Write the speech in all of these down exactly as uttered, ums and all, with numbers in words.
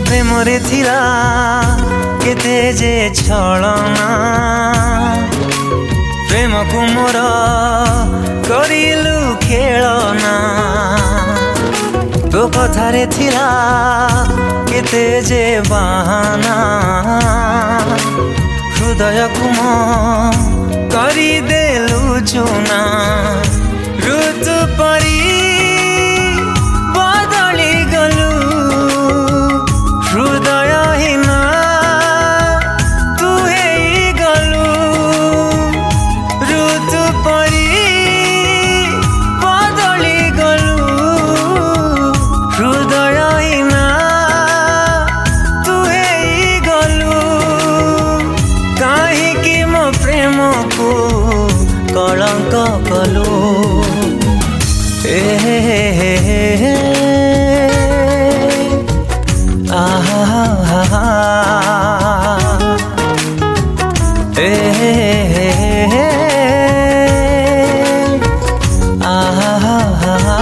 प्रेम रे थिला केते जे छलना प्रेम को मोर करिलु खेलना तो कथारे थिला केते जे बहाना हृदय को मो करी देलु चुना ऋतु परी बदली गलु हृदय हिना तू हे गलु ऋतु परी बदली गलु हृदय हिना तू हे गलु काहे कि मो प्रेम को कलंक कलु ए आहा ए आहा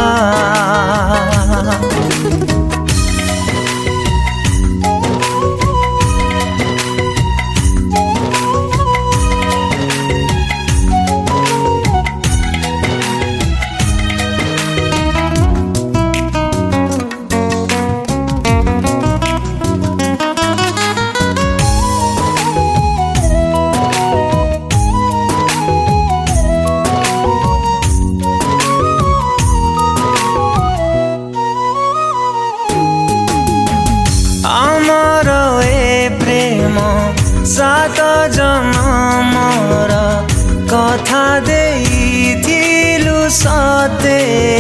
सात जन्मर कथा देइथिलु सते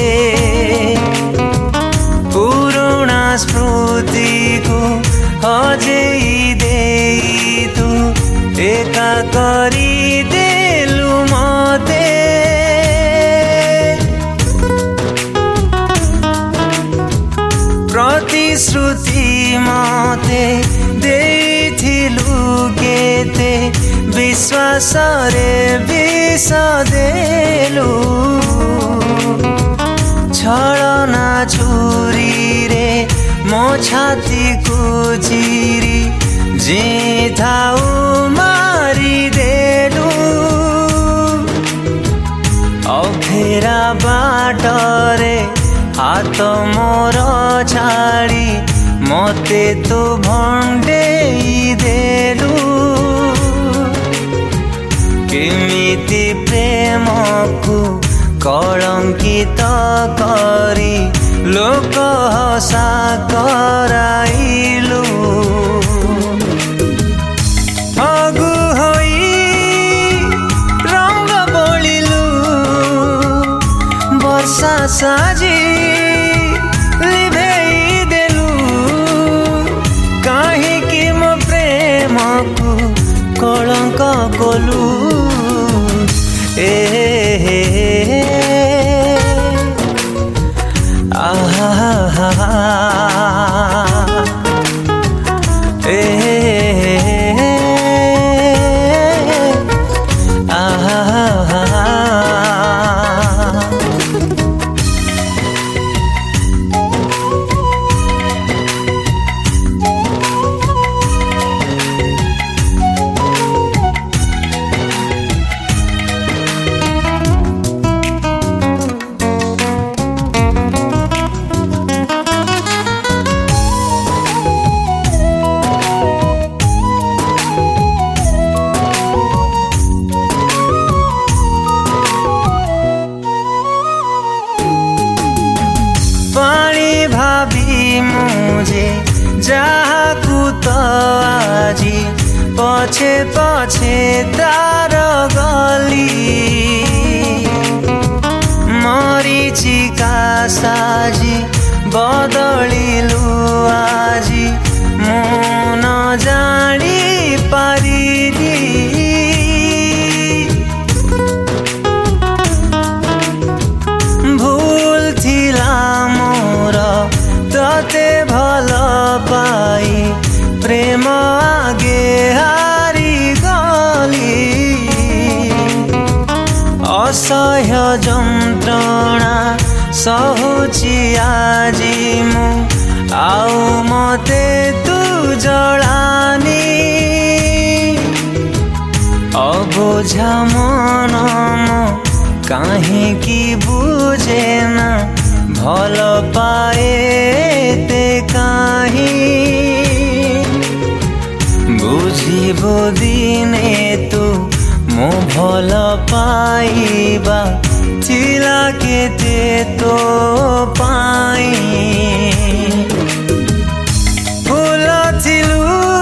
पुराना स्मृति को हजेई देई तू एका करी देलु मते प्रतिश्रुति मते देइथिलु केते विश्वास रे विष देलु छलना छुरी रे मो छाती को चिरी जे थाउ मारी देलु अफेरा बाटरे हाथ मोर छाड़ी मते तो भंडेई देलु केमिति प्रेम को कलंकित करी लोक हसा कराइलु अगु होई रंग बोलिलु वर्षा साजी कलंक कलु ए आहा ए आहा मुझे जाहाकु तो आजी पछे पछे तार गली मरीचिका साजी बदलिलु आजी मु न जानी पारिली भूल थिला मोर तते भल पाई प्रेम आगे हारी गली असह्य जंत्रणा सहुची आजी मु आउ मते तू जलानी अबुझा मन मो काहेकि बुझे ना भल पाए ते काहे बुझिबो दिने तू मो भल पाइबा चिला केते तो पाई फूल थिलु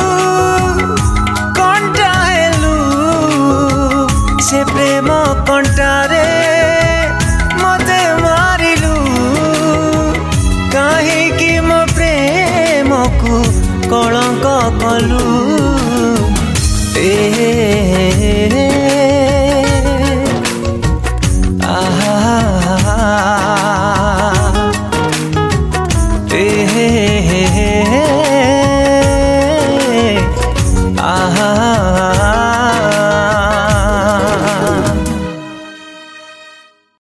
कंटा हेलु से प्रेम कंटारे मते मारिलु काहेकि मो प्रेम को कलंक कलु ए आहा ए